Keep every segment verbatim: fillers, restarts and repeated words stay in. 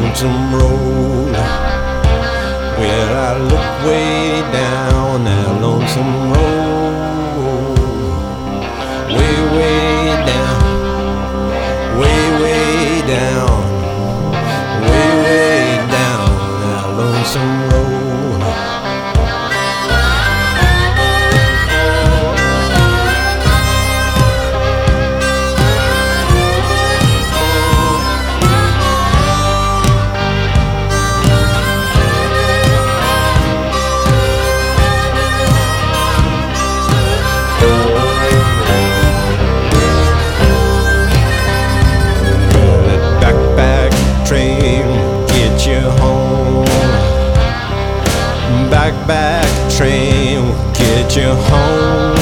lonesome road. Well, I look way down that lonesome road, way, way down, way, way down, way, way down that lonesome road. Back, back train will get you home.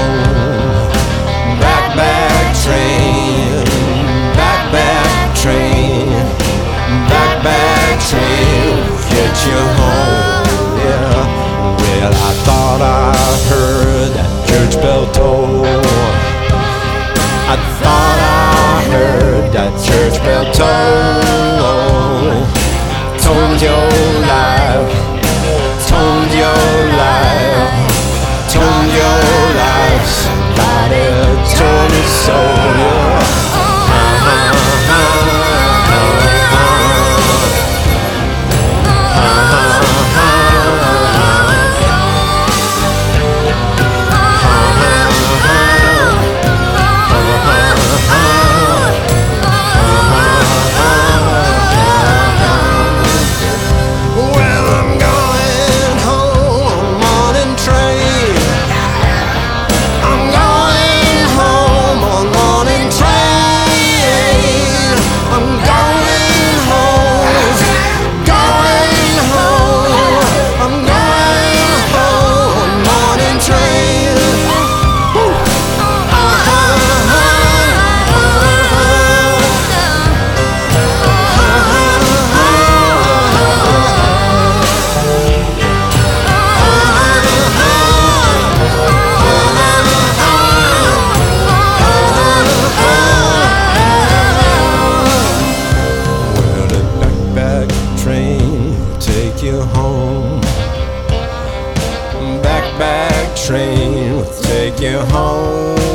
Back, back train, back, back train, back, back train will get you home. Yeah. Well, I thought I heard that church bell toll. I thought I heard that church bell toll. Told your life. Told your life, told your life, somebody told me so. Yeah. You home. Back, back train will take you home.